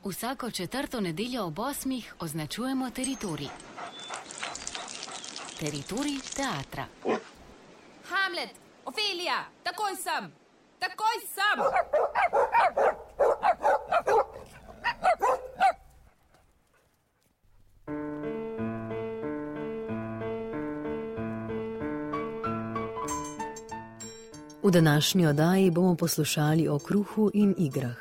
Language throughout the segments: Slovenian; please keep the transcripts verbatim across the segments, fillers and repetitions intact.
Vsako četrto nedeljo ob osmih označujemo teritorij. Teritorij teatra. Hamlet, Ofelija, takoj sem! Takoj sem! V današnji oddaji bomo poslušali o kruhu in igrah.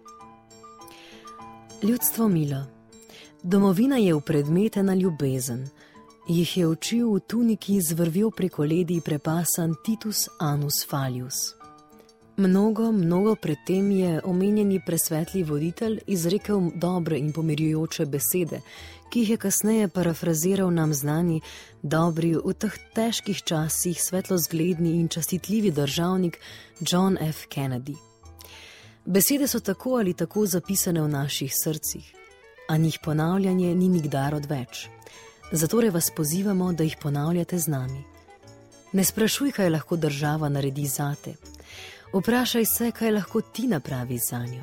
Ljudstvo milo. Domovina je upredmetena ljubezen. Jih je učil v tuniki z vrvjo preko ledij prepasan Titus Annus Falius. Mnogo, mnogo predtem je omenjeni presvetli voditelj izrekel dobre in pomirjujoče besede, ki jih je kasneje parafraziral nam znani, dobri, v teh težkih časih svetlozgledni in častitljivi državnik John F. Kennedy. Besede so tako ali tako zapisane v naših srcih, a njih ponavljanje ni nikdar odveč. Zatorej vas pozivamo, da jih ponavljate z nami. Ne sprašuj, kaj lahko država naredi zate. Vprašaj se, kaj lahko ti napravi zanjo.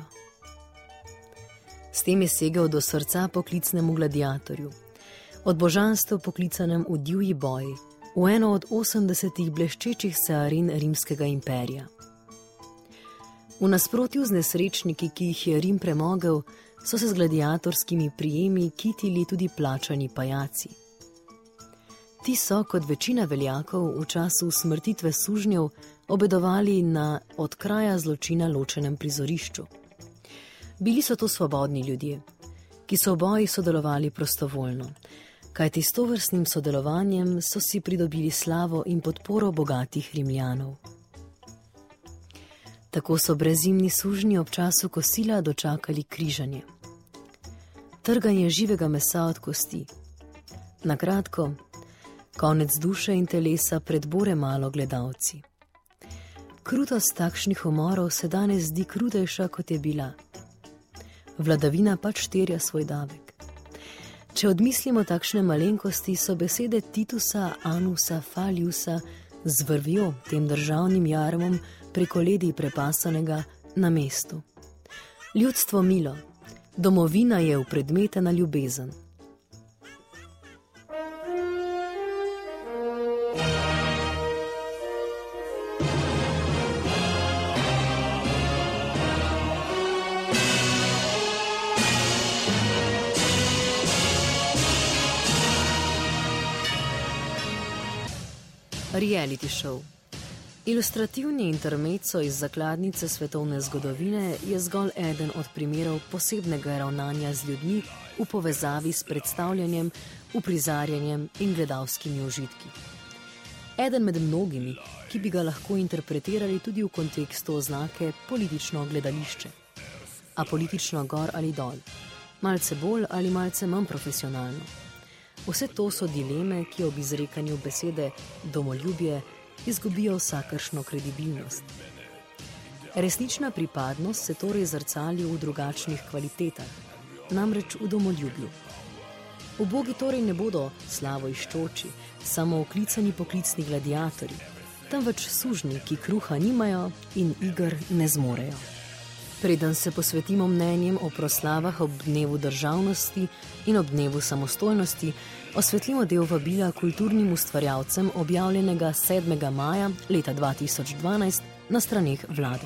S tem je segel do srca poklicnemu gladiatorju, od božanstva poklicanem v divji boji, v eno od osemdesetih bleščečih se aren rimskega imperija. V nasprotju z nesrečniki, ki jih je Rim premogel, so se z gladiatorskimi prijemi kitili tudi plačani pajaci. Ti so, kot večina veljakov, v času smrtitve sužnjev obedovali na od kraja zločina ločenem prizorišču. Bili so to svobodni ljudje, ki so v bojih sodelovali prostovoljno, kajti s tovrstnim sodelovanjem so si pridobili slavo in podporo bogatih Rimljanov. Tako so brezimni sužnji ob času kosila dočakali križanje. Trganje živega mesa od kosti. Na kratko, konec duše in telesa pred bore malo gledalci. Krutost takšnih umorov se danes zdi krutejša, kot je bila. Vladavina pač terja svoj davek. Če odmislimo takšne malenkosti, so besede Titusa Annusa Faliusa z vrvjo, tem državnim jarmom, preko ledij prepasanega na mestu. Ljudstvo milo, domovina je upredmetena ljubezen. Reality show. Ilustrativni intermezzo iz zakladnice svetovne zgodovine je zgolj eden od primerov posebnega ravnanja z ljudmi v povezavi s predstavljanjem, uprizarjanjem in gledalskimi užitki. Eden med mnogimi, ki bi ga lahko interpretirali tudi v kontekstu oznake politično gledališče. A politično gor ali dol, malce bolj ali malce manj profesionalno. Vse to so dileme, ki ob izrekanju besede domoljubje izgubijo vsakršno kredibilnost. Resnična pripadnost se torej zrcali v drugačnih kvalitetah, namreč v domoljubju. Ubogi torej ne bodo slavo iščoči, samo oklicani poklicni gladiatorji, temveč sužnji, ki kruha nimajo in iger ne zmorejo. Preden se posvetimo mnenjem o proslavah ob dnevu državnosti in ob dnevu samostojnosti, osvetlimo del vabila kulturnim ustvarjalcem objavljenega sedmega maja leta dva tisoč dvanajst na straneh vlade.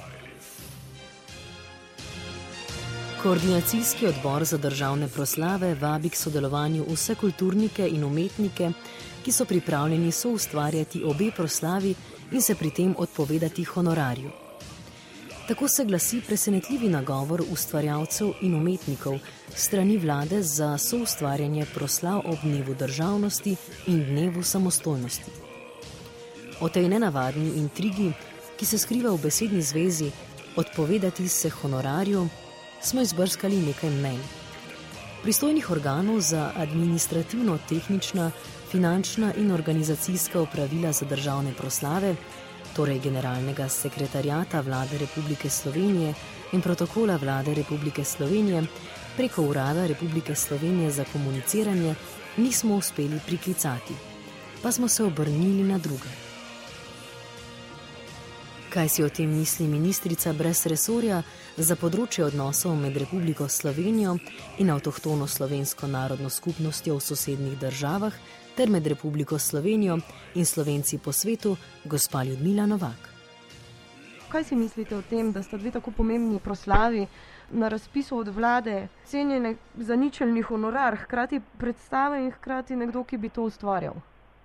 Koordinacijski odbor za državne proslave vabi k sodelovanju vse kulturnike in umetnike, ki so pripravljeni soustvarjati obe proslavi in se pri tem odpovedati honorarju. Tako se glasi presenetljivi nagovor ustvarjalcev in umetnikov strani vlade za soustvarjanje proslav ob dnevu državnosti in dnevu samostojnosti. O tej nenavadni intrigi, ki se skriva v besedni zvezi odpovedati se honorarju, smo izbrskali nekaj mnenj. Pristojnih organov za administrativno-tehnična, finančna in organizacijska opravila za državne proslave, torej Generalnega sekretariata Vlade Republike Slovenije in protokola Vlade Republike Slovenije, preko Urada Republike Slovenije za komuniciranje nismo uspeli priklicati, pa smo se obrnili na druge. Kaj si o tem misli ministrica brez resorja za področje odnosov med Republiko Slovenijo in avtohtono slovensko narodno skupnostjo v sosednjih državah ter med Republiko Slovenijo in Slovenci po svetu, gospa Ljudmila Novak. Kaj si mislite o tem, da sta dve tako pomembni proslavi na razpisu od vlade cenjene za ničelni honorar, hkrati predstave in hkrati nekdo, ki bi to ustvarjal?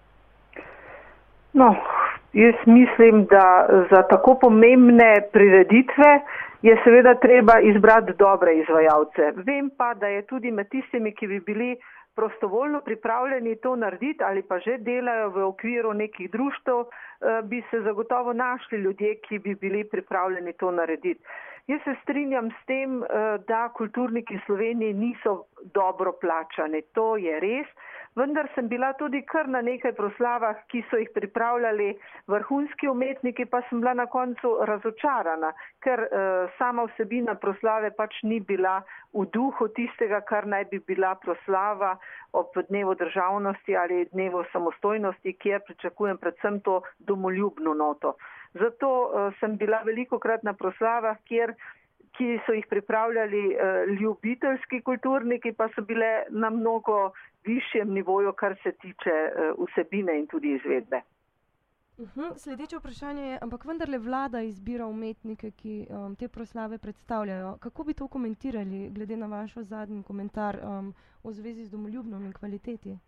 No, jaz mislim, da za tako pomembne prireditve je seveda treba izbrati dobre izvajalce. Vem pa, da je tudi med tistimi, ki bi bili prostovoljno pripravljeni to narediti ali pa že delajo v okviru nekih društev, bi se zagotovo našli ljudje, ki bi bili pripravljeni to narediti. Jaz se strinjam s tem, da kulturniki v Sloveniji niso dobro plačani. To je res, vendar sem bila tudi kar na nekaj proslavah, ki so jih pripravljali vrhunski umetniki, pa sem bila na koncu razočarana, ker uh, sama vsebina proslave pač ni bila v duhu tistega, kar naj bi bila proslava ob dnevu državnosti ali dnevu samostojnosti, kjer pričakujem predvsem to domoljubno noto. Zato uh, sem bila velikokrat na proslavah, kjer ki so jih pripravljali uh, ljubiteljski kulturniki, pa so bile na mnogo višjem nivoju, kar se tiče uh, vsebine in tudi izvedbe. Uh-huh. Sledeče vprašanje je, ampak vendarle vlada izbira umetnike, ki um, te proslave predstavljajo. Kako bi to komentirali, glede na vaš zadnji komentar um, v zvezi z domoljubnom in kvaliteti?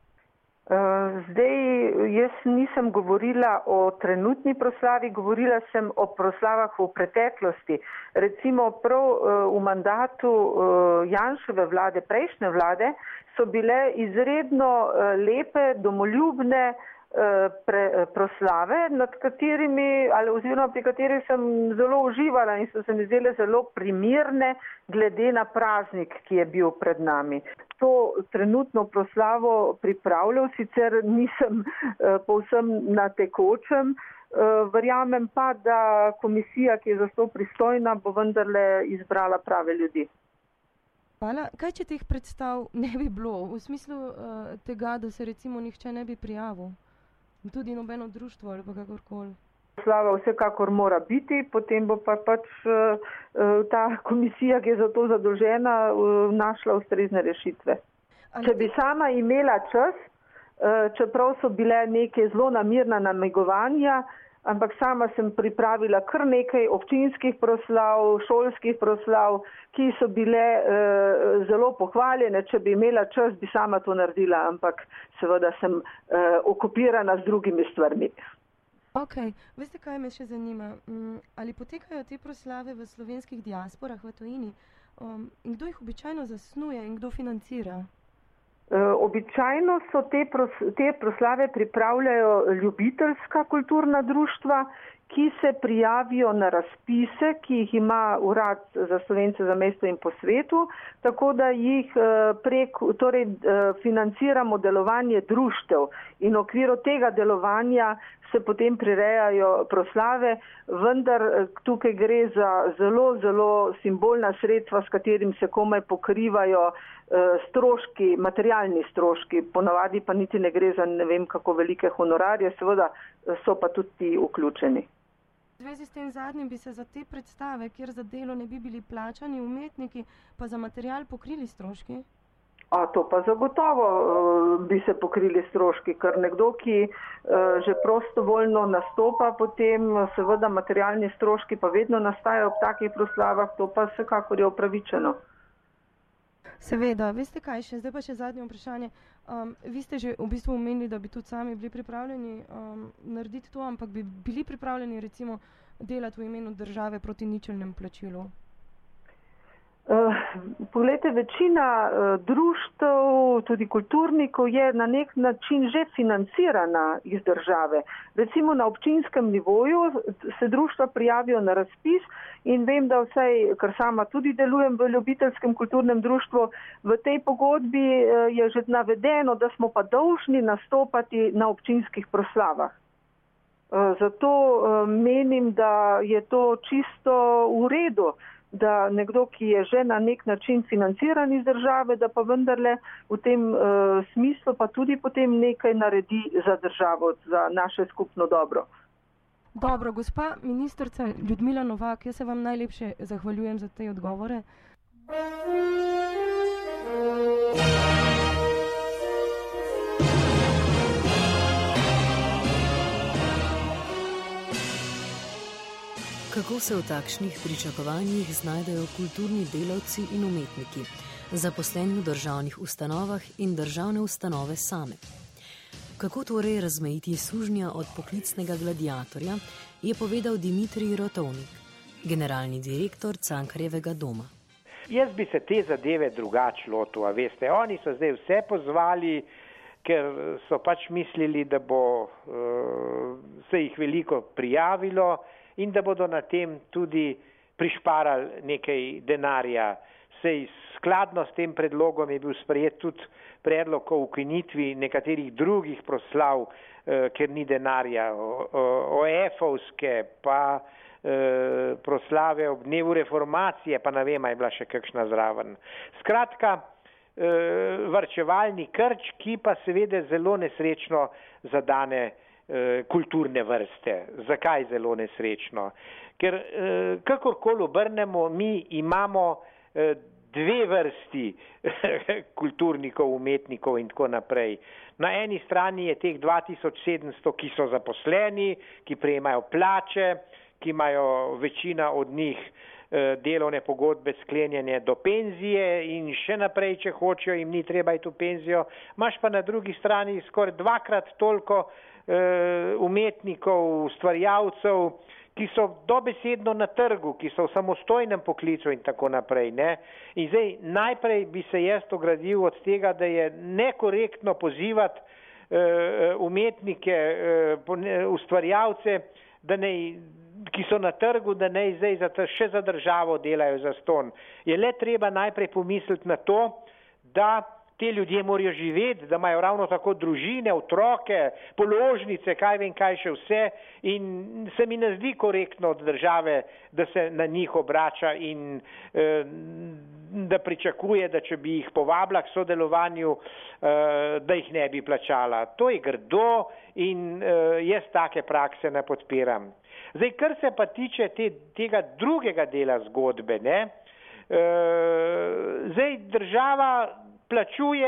Zdaj, jaz nisem govorila o trenutni proslavi, govorila sem o proslavah v preteklosti. Recimo prav v mandatu Janševe vlade, prejšnje vlade, so bile izredno lepe, domoljubne pre, proslave, nad katerimi, ali oziroma pri katerih sem zelo uživala in so se mi zdele zelo primirne glede na praznik, ki je bil pred nami. To trenutno proslavo pripravljal, sicer nisem uh, povsem na tekočem, uh, verjamem pa, da komisija, ki je za to pristojna, bo vendarle izbrala prave ljudi. Hvala. Kaj, če teh predstav ne bi bilo, v smislu uh, tega, da se recimo nihče ne bi prijavil? Tudi nobeno društvo ali pa kakorkoli? Proslava vsekakor mora biti, potem bo pa pač uh, ta komisija, ki je za to zadolžena, uh, našla ustrezne rešitve. Ali... Če bi sama imela čas, uh, čeprav so bile neke zelo namirna namigovanja, ampak sama sem pripravila kar nekaj občinskih proslav, šolskih proslav, ki so bile uh, zelo pohvaljene. Če bi imela čas, bi sama to naredila, ampak seveda sem uh, okupirana z drugimi stvarmi. Ok, veste, kaj me še zanima? Um, ali potekajo te proslave v slovenskih diasporah v tujini? Um, in kdo jih običajno zasnuje in kdo financira? Uh, običajno so te, pros, te proslave pripravljajo ljubiteljska kulturna društva, ki se prijavijo na razpise, ki jih ima Urad za Slovence za mesto in po svetu, tako da jih prek, torej, financiramo delovanje društev in v okviru tega delovanja se potem prirejajo proslave, vendar tukaj gre za zelo, zelo simbolna sredstva, s katerim se komaj pokrivajo stroški, materialni stroški, ponavadi pa niti ne gre za ne vem kako velike honorarje, seveda so pa tudi ti vključeni. V zvezi s tem zadnjim bi se za te predstave, kjer za delo ne bi bili plačani umetniki, pa za material pokrili stroški? A to pa zagotovo uh, bi se pokrili stroški, ker nekdo, ki uh, že prostovoljno nastopa, potem seveda materialni stroški pa vedno nastajajo ob takih proslavah, to pa vsekakor je upravičeno. Seveda, veste kaj še, zdaj pa še zadnje vprašanje. Um, vi ste že v bistvu omenili, da bi tudi sami bili pripravljeni um, narediti to, ampak bi bili pripravljeni recimo delati v imenu države proti ničelnem plačilu? Uh, poglejte, večina uh, društev, tudi kulturnikov je na nek način že financirana iz države. Recimo na občinskem nivoju se društva prijavijo na razpis in vem, da vsaj, ker sama tudi delujem v ljubiteljskem kulturnem društvu, v tej pogodbi uh, je že navedeno, da smo pa dolžni nastopati na občinskih proslavah. Uh, zato uh, menim, da je to čisto v redu, da nekdo, ki je že na nek način financiran iz države, da pa vendarle v tem uh, smislu pa tudi potem nekaj naredi za državo, za naše skupno dobro. Dobro, gospa ministrica Ljudmila Novak, jaz se vam najlepše zahvaljujem za te odgovore. Kako se v takšnih pričakovanjih znajdejo kulturni delavci in umetniki, zaposleni v državnih ustanovah in državne ustanove same? Kako torej razmejiti sužnja od poklicnega gladiatorja, je povedal Dimitrij Rotovnik, generalni direktor Cankarjevega doma. Jaz bi se te zadeve drugače lotil, a veste, oni so zdaj vse pozvali, ker so pač mislili, da bo uh, se jih veliko prijavilo in da bodo na tem tudi prišparali nekaj denarja. Sej skladno s tem predlogom je bil sprejet tudi predlog o ukinitvi nekaterih drugih proslav, eh, ker ni denarja, o efovske, pa eh, proslave ob dnevu reformacije, pa ne vem, je bila še kakšna zraven. Skratka, eh, varčevalni krč, ki pa seveda zelo nesrečno zadane kulturne vrste. Zakaj zelo nesrečno? Ker eh, kakorkoli obrnemo, mi imamo eh, dve vrsti kulturnikov, umetnikov in tako naprej. Na eni strani je teh dva tisoč sedemsto, ki so zaposleni, ki prejemajo plače, ki imajo večina od njih eh, delovne pogodbe sklenjene do penzije in še naprej, če hočejo, jim ni treba iti v penzijo. Imaš pa na drugi strani skoraj dvakrat toliko umetnikov, ustvarjalcev, ki so dobesedno na trgu, ki so v samostojnem poklicu in tako naprej. Ne? In zdaj najprej bi se jaz ogradil od tega, da je nekorektno pozivati uh, umetnike, uh, ustvarjalce, da ne, ki so na trgu, da ne zdaj za ta, še za državo delajo zastonj. Je le treba najprej pomisliti na to, da te ljudje morajo živeti, da imajo ravno tako družine, otroke, položnice, kaj vem, kaj še vse, in se mi ne zdi korektno od države, da se na njih obrača in eh, da pričakuje, da če bi jih povabila k sodelovanju, eh, da jih ne bi plačala. To je grdo in eh, jaz take prakse ne podpiram. Zdaj, kar se pa tiče te, tega drugega dela zgodbe, ne, eh, zdaj država plačuje,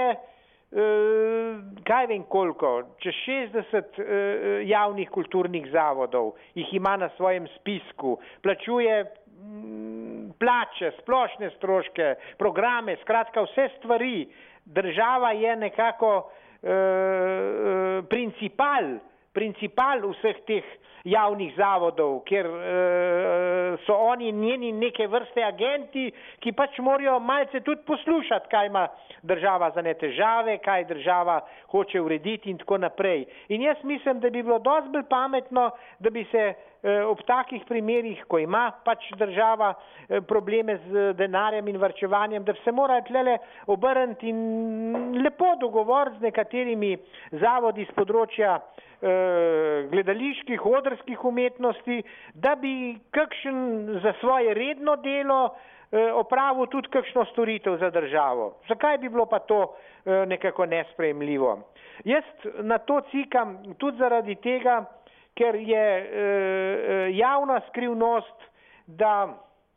eh, kaj vem koliko, čez šestdeset eh, javnih kulturnih zavodov, jih ima na svojem spisku, plačuje m, plače, splošne stroške, programe, skratka vse stvari. Država je nekako eh, principal, principal vseh teh javnih zavodov, ker uh, so oni njeni neke vrste agenti, ki pač morajo malce tudi poslušati, kaj ima država za ne težave, kaj država hoče urediti in tako naprej. In jaz mislim, da bi bilo dosti bolj pametno, da bi se uh, ob takih primerih, ko ima pač država uh, probleme z denarjem in varčevanjem, da bi se morali tlele obrniti in lepo dogovoriti z nekaterimi zavodi z področja gledaliških, odrskih umetnosti, da bi kakšen za svoje redno delo opravil tudi kakšno storitev za državo. Zakaj bi bilo pa to nekako nesprejemljivo? Jaz na to cikam tudi zaradi tega, ker je javna skrivnost, da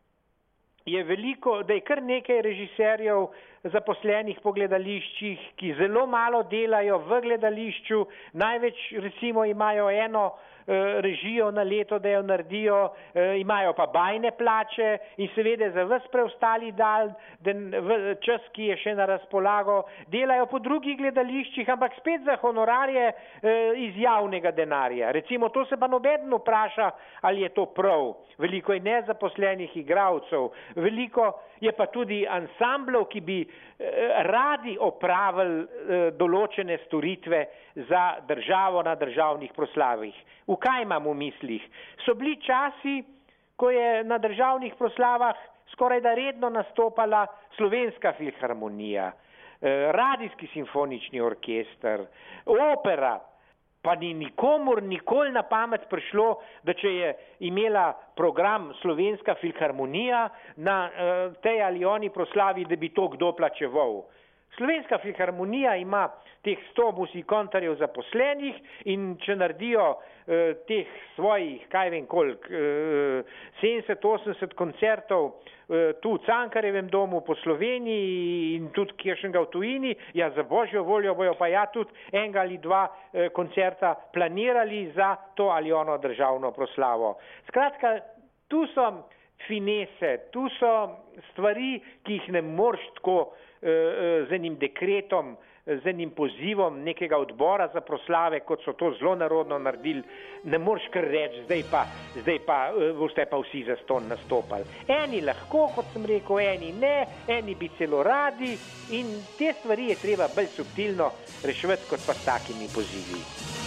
je veliko, da je kar nekaj režiserjev zaposlenih po gledališčih, ki zelo malo delajo v gledališču, največ recimo imajo eno režijo na leto, da jo naredijo, imajo pa bajne plače in seveda za ves preostali dal, čas, ki je še na razpolago, delajo po drugih gledališčih, ampak spet za honorarje iz javnega denarja. Recimo, to se pa nobeden vpraša, ali je to prav. Veliko je nezaposlenih igralcev, veliko je pa tudi ansamblov, ki bi radi opravili določene storitve za državo na državnih proslavih. V kaj imam v mislih? So bili časi, ko je na državnih proslavah skoraj da redno nastopala Slovenska filharmonija, radijski simfonični orkester, opera, pa ni nikomur nikoli na pamet prišlo, da če je imela program Slovenska filharmonija na tej ali oni proslavi, da bi to kdo plačeval. Slovenska filharmonija ima teh sto muzikantarjev zaposlenih in če naredijo eh, teh svojih, kaj vem koliko, eh, sedemdeset osemdeset koncertov eh, tu v Cankarjevem domu po Sloveniji in tudi kjeršnega v tujini, ja za božjo voljo bojo pa ja tudi enega ali dva eh, koncerta planirali za to ali ono državno proslavo. Skratka, tu so finese, tu so stvari, ki jih ne moreš tako z enim dekretom, z enim pozivom nekega odbora za proslave, kot so to zelo narodno naredili, ne moreš kar reči, zdaj pa, zdaj pa boste pa vsi za ston nastopali. Eni lahko, kot sem rekel, eni ne, eni bi celo radi in te stvari je treba bolj subtilno reševati, kot pa s takimi pozivi.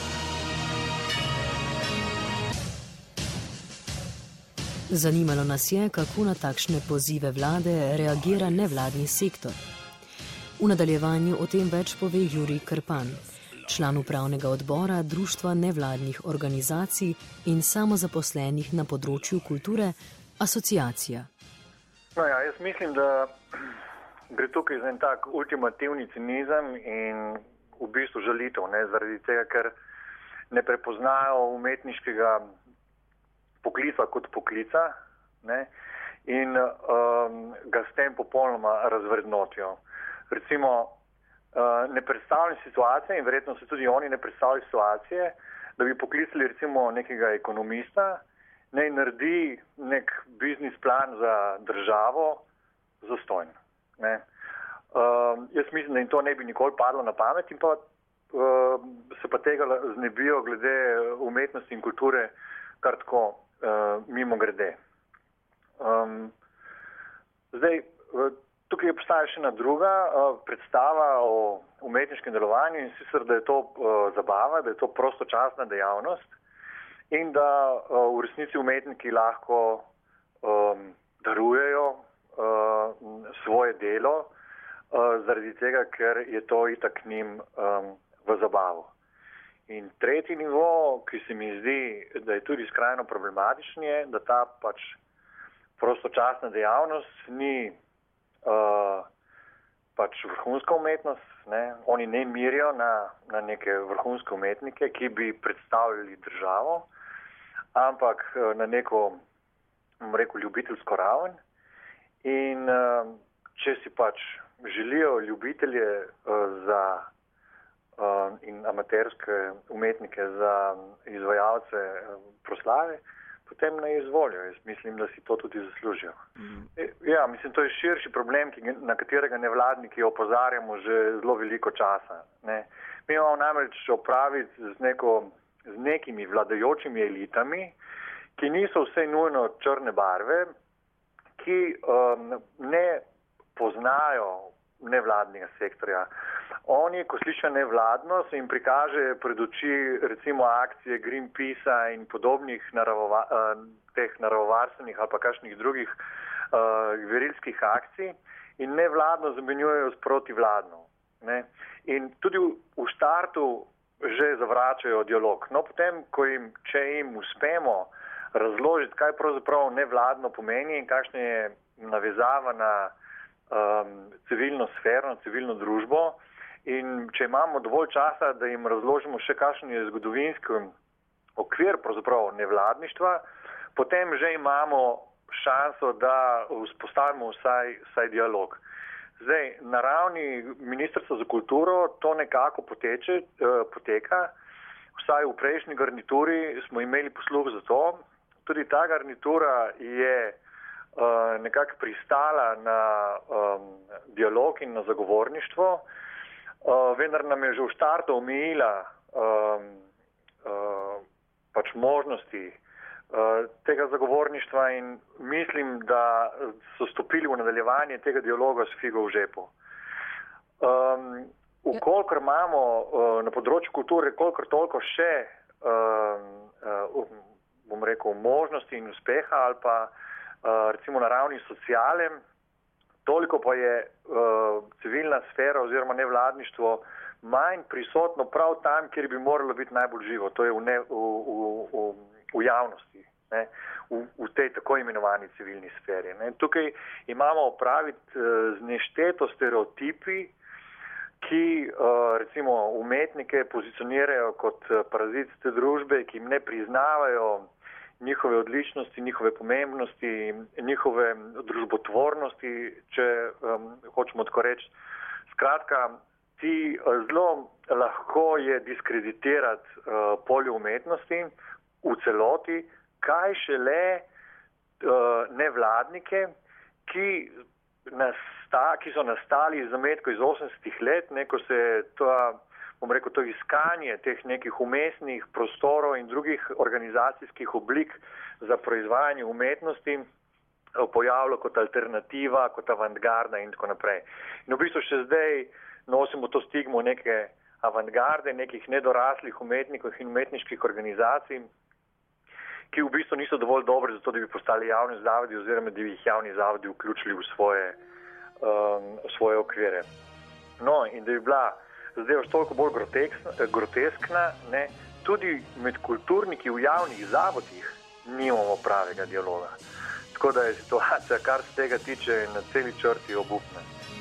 Zanimalo nas je, kako na takšne pozive vlade reagira nevladni sektor. V nadaljevanju o tem več pove Jurij Krpan, član upravnega odbora Društva nevladnih organizacij in samozaposlenih na področju kulture Asociacija. No ja, jaz mislim, da gre tukaj za en tak ultimativni cinizem in v bistvu žalitev, ne, zaradi tega, ker ne prepoznajo umetniškega poklica kot poklica, ne, in um, ga s tem popolnoma razvrednotijo. Recimo, uh, ne predstavljam situacije in verjetno se tudi oni ne predstavljajo situacije, da bi poklicali recimo nekega ekonomista, ne naredi nek biznis plan za državo zastojn. Ne. Uh, jaz mislim, da jim to ne bi nikoli padlo na pamet in pa uh, se pa tega znebijo glede umetnosti in kulture kar tako uh, mimo grede. Um, zdaj, tukaj obstaja še ena druga uh, predstava o umetniškem delovanju in sicer, da je to uh, zabava, da je to prostočasna dejavnost in da uh, v resnici umetniki lahko um, darujejo uh, svoje delo uh, zaradi tega, ker je to itak njim um, v zabavo. In tretji nivo, ki se mi zdi, da je tudi skrajno problematičen, je, da ta pač prostočasna dejavnost ni uh, pač vrhunska umetnost. Ne? Oni ne mirijo na, na neke vrhunske umetnike, ki bi predstavljali državo, ampak uh, na neko, bom rekel, ljubiteljsko raven. In uh, če si pač želijo ljubitelje uh, za Uh, in amaterske umetnike za izvajalce uh, proslave, potem ne izvolijo. Jaz mislim, da si to tudi zaslužijo. Mm. E, ja, mislim, to je širši problem, ki, na katerega nevladniki opozarjamo že zelo veliko časa. Ne. Mi imamo namreč opraviti z, neko, z nekimi vladajočimi elitami, ki niso vse nujno črne barve, ki um, ne poznajo nevladnega sektorja. Oni, ko slišijo nevladno, se jim prikaže pred oči recimo akcije Greenpeacea in podobnih naravova, teh naravovarstvenih ali pa kakšnih drugih uh, gverilskih akcij in nevladno zamenjujejo s protivladno. Ne? In tudi v, v štartu že zavračajo dialog. No, potem, ko jim, če jim uspemo razložiti, kaj pravzaprav nevladno pomeni in kakšna je navezava na um, civilno sfero, na civilno družbo, in če imamo dovolj časa, da jim razložimo še kakšen je zgodovinski okvir pravzaprav nevladništva, potem že imamo šanso, da vzpostavimo vsaj, vsaj dialog. Zdaj, na ravni Ministrstva za kulturo to nekako poteče, eh, poteka, vsaj v prejšnji garnituri smo imeli posluh za to. Tudi ta garnitura je eh, nekako pristala na um, dialog in na zagovorništvo. Uh, vendar nam je že v štartu omejila um, uh, pač možnosti uh, tega zagovorništva in mislim, da so stopili v nadaljevanje tega dialoga s figo v žepu. Um, Ukolikor imamo uh, na področju kulture kolikor toliko še uh, uh, bom rekel, možnosti in uspeha ali pa uh, recimo na ravni sociale, toliko pa je uh, civilna sfera oziroma nevladništvo manj prisotno prav tam, kjer bi moralo biti najbolj živo, to je v, ne, v, v, v, v javnosti, ne? V, v tej tako imenovani civilni sferi. Ne? Tukaj imamo opraviti uh, z nešteto stereotipi ki recimo umetnike pozicionirajo kot parazit te družbe, ki jim ne priznavajo njihove odličnosti, njihove pomembnosti, njihove družbotvornosti, če um, hočemo tako reči. Skratka, ti zelo lahko je diskreditirati uh, polje umetnosti v celoti, kaj šele uh, nevladnike, ki Nasta, ki so nastali iz zametkov iz osemdesetih let, ne, ko se je to, bom rekel, to iskanje teh nekih umestnih prostorov in drugih organizacijskih oblik za proizvajanje umetnosti pojavilo kot alternativa, kot avantgarda in tako naprej. In v bistvu še zdaj nosimo to stigmo neke avantgarde, nekih nedoraslih umetnikov in umetniških organizacij, ki v bistvu niso dovolj dobri za to, da bi postali javni zavodi oziroma da bi jih javni zavodi vključili v svoje, um, v svoje okvire. No, in da bi bila zdaj još toliko bolj groteskna, ne, tudi med kulturniki v javnih zavodih nimamo pravega dialoga. Tako da je situacija, kar se tega tiče, na celi črti obupna.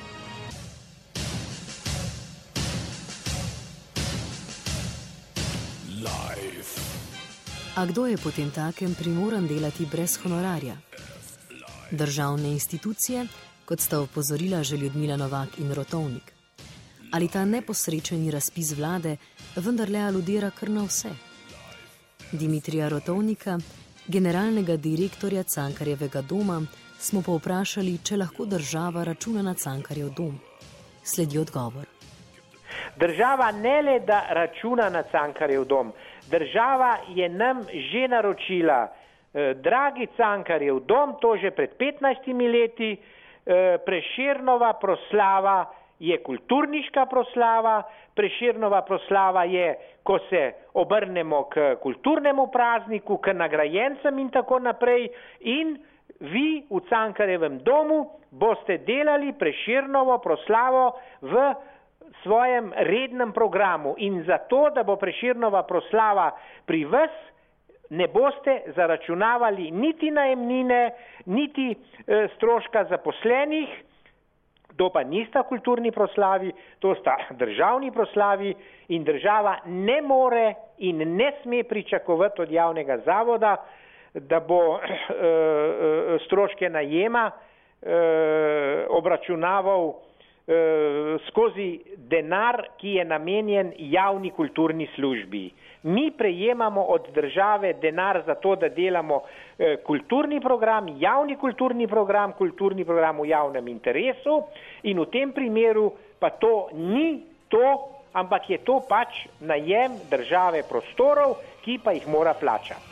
A kdo je potem takem primoran delati brez honorarja? Državne institucije, kot sta opozorila že Ljudmila Novak in Rotovnik. Ali ta neposrečeni razpis vlade vendarle aludira kar na vse? Dimitrija Rotovnika, generalnega direktorja Cankarjevega doma, smo povprašali, če lahko država računa na Cankarjev dom. Sledi odgovor. Država ne le, da računa na Cankarjev dom, država je nam že naročila, eh, dragi Cankarjev dom, to že pred petnajstimi leti, eh, Prešernova proslava je kulturniška proslava, Prešernova proslava je, ko se obrnemo k kulturnemu prazniku, k nagrajencem in tako naprej, in vi v Cankarjevem domu boste delali Prešernovo proslavo v svojem rednem programu in zato, da bo Prešernova proslava pri vas, ne boste zaračunavali niti najemnine, niti e, stroška zaposlenih, to pa nista kulturni proslavi, to sta državni proslavi in država ne more in ne sme pričakovati od javnega zavoda, da bo e, e, stroške najema e, obračunaval skozi denar, ki je namenjen javni kulturni službi. Mi prejemamo od države denar za to, da delamo kulturni program, javni kulturni program, kulturni program v javnem interesu in v tem primeru pa to ni to, ampak je to pač najem države prostorov, ki pa jih mora plačati.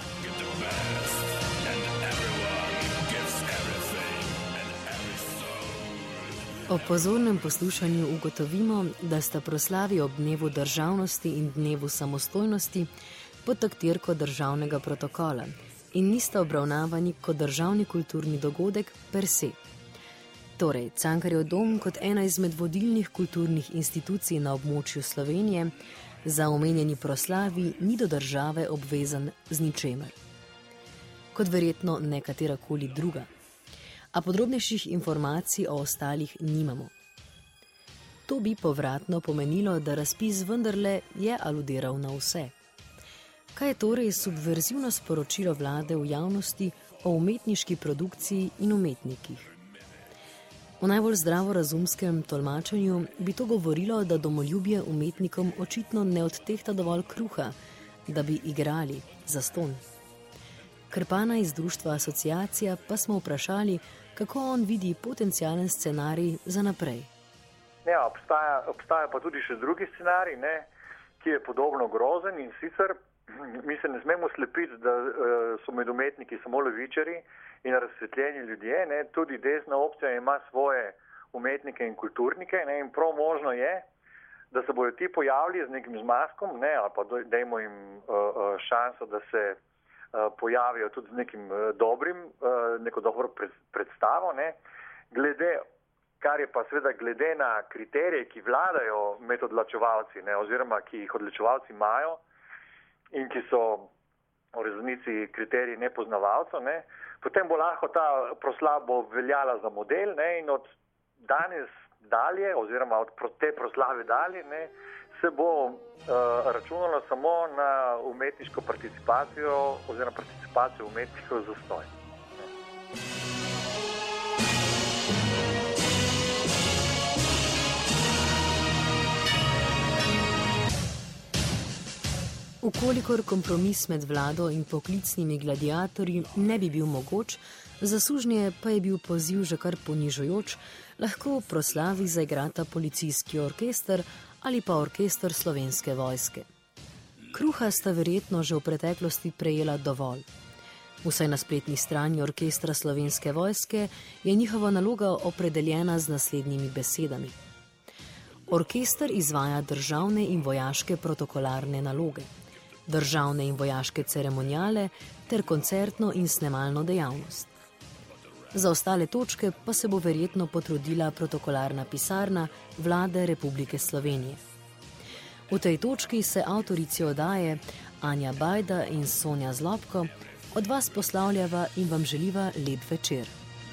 Ob pozornem poslušanju ugotovimo, da sta proslavi ob dnevu državnosti in dnevu samostojnosti pod taktirko državnega protokola in nista obravnavani kot državni kulturni dogodek per se. Torej, Cankarjev dom kot ena izmed vodilnih kulturnih institucij na območju Slovenije za omenjeni proslavi ni do države obvezan z ničemer. Kot verjetno nekaterakoli druga. A podrobnejših informacij o ostalih nimamo. To bi povratno pomenilo, da razpis vendarle je aludiral na vse. Kaj je torej subverzivno sporočilo vlade v javnosti o umetniški produkciji in umetnikih? V najbolj zdravorazumskem tolmačenju bi to govorilo, da domoljubje umetnikom očitno ne odtehta dovolj kruha, da bi igrali zastonj. Krpana iz društva Asociacija pa smo vprašali, kako on vidi potencialen scenarij za naprej. Ja, obstaja, obstaja pa tudi še drugi scenarij, ne, ki je podobno grozen in sicer mi se ne smemo slepiti, da uh, so med umetniki samo levičari in razsvetljeni ljudje, ne, tudi desna opcija ima svoje umetnike in kulturnike, ne, in prav možno je, da se bodo ti pojavili z nekim zmaskom, ne, ali pa dajmo jim uh, uh, šanso, da se pojavijo tudi z nekim dobrim, neko dobro predstavo, ne, glede, kar je pa seveda glede na kriterije, ki vladajo med odločevalci, ne, oziroma ki jih odločevalci imajo in ki so v resnici kriteriji nepoznavalcev, ne, potem bo lahko ta proslava bo veljala za model, ne, in od danes dalje oziroma od te proslave dalje, ne, se bo uh, računalo samo na umetniško participacijo oziroma participacijo umetnikov zastoj. Ukolikor kompromis med vlado in poklicnimi gladiatorji ne bi bil mogoč, za sužnje pa je bil poziv že kar ponižujoč, lahko v proslavi zaigrata policijski orkester ali pa orkester Slovenske vojske. Kruha sta verjetno že v preteklosti prejela dovolj. Vsaj na spletni strani orkestra Slovenske vojske je njihova naloga opredeljena z naslednjimi besedami. Orkester izvaja državne in vojaške protokolarne naloge, državne in vojaške ceremonijale ter koncertno in snemalno dejavnost. Za ostale točke pa se bo verjetno potrudila protokolarna pisarna Vlade Republike Slovenije. V tej točki se avtorici oddaje Anja Bajda in Sonja Zlobko od vas poslavljava in vam želiva lep večer.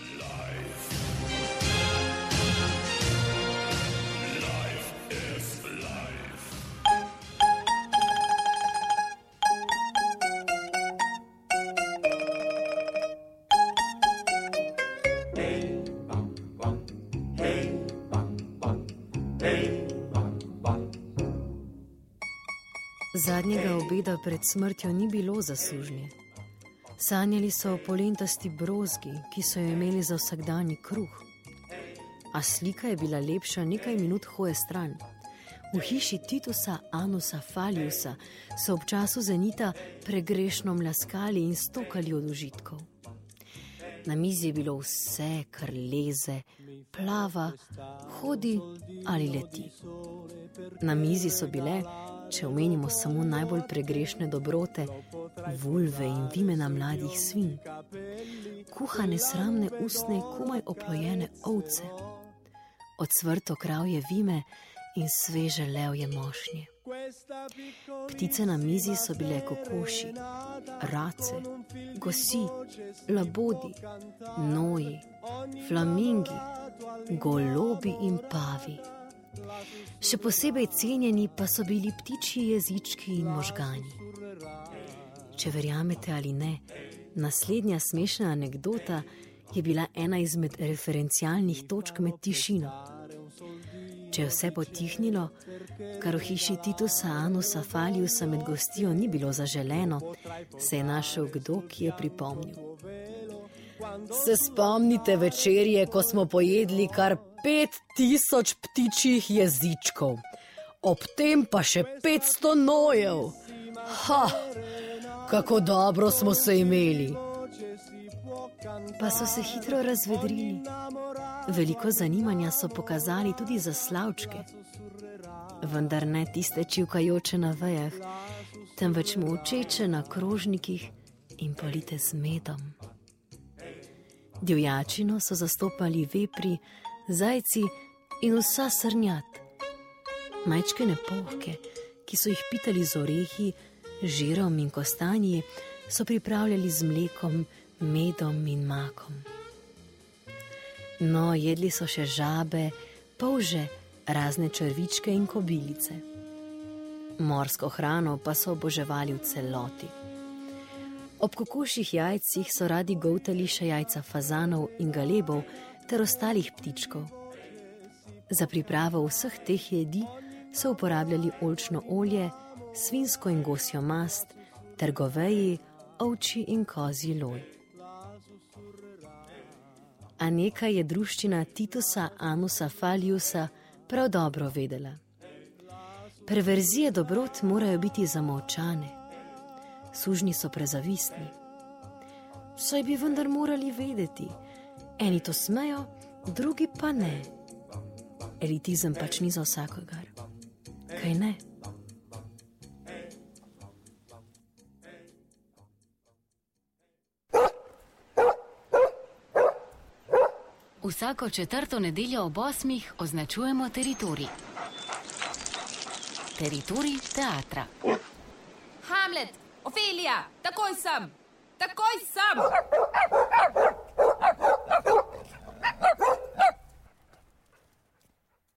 Zadnjega obeda pred smrtjo ni bilo za sužnje. Sanjali so o polentasti brozgi, ki so jo imeli za vsakdanji kruh. A slika je bila lepša nekaj minut hoje stran. V hiši Titusa Anusa Faliusa so ob času zenita pregrešno mlaskali in stokali od užitkov. Na mizi je bilo vse, kar leze, plava, hodi ali leti. Na mizi so bile, če omenimo samo najbolj pregrešne dobrote, vulve in vimena mladih svin, kuhane sramne ustne komaj oplojene ovce, ocvrto kravje vime in sveže levje mošnje. Ptice na mizi so bile kokoši, race, gosi, labodi, noji, flamingi, golobi in pavi. Še posebej cenjeni pa so bili ptičji jezički in možgani. Če verjamete ali ne, naslednja smešna anekdota je bila ena izmed referencialnih točk med tišino. Če je vse potihnilo, kar v hiši Titusa Anusa Faliusa med gostijo ni bilo zaželeno, se je našel kdo, ki je pripomnil. Se spomnite večerje, ko smo pojedli kar pet tisoč ptičjih jezičkov, ob tem pa še petsto nojev. Ha, kako dobro smo se imeli. Pa so se hitro razvedrili. Veliko zanimanja so pokazali tudi za slavčke. Vendar ne tiste čivkajoče na vejah, temveč molčeče na krožnikih in polite z medom. Divjačino so zastopali vepri, zajci in vsa srnjat. Majčkene polhke, ki so jih pitali z orehi, žirom in kostanji, so pripravljali z mlekom, medom in makom. No, jedli so še žabe, polže, razne črvičke in kobilice. Morsko hrano pa so oboževali v celoti. Ob kokošjih jajcih so radi goltali še jajca fazanov in galebov ter ostalih ptičkov. Za pripravo vseh teh jedi so uporabljali oljčno olje, svinsko in gosjo mast ter goveji, ovčji in kozji loj. A nekaj je druščina Titusa Anusa Faliusa prav dobro vedela. Perverzije dobrot morajo biti zamolčane. Sužnji so prezavistni. Saj bi vendar morali vedeti. Eni to smejo, drugi pa ne. Elitizem pač ni za vsakogar. Kaj ne? Vsako četrto nedeljo ob osmih označujemo teritorij. Teritorij teatra. Hamlet, Ofelija, takoj sem! Takoj sem!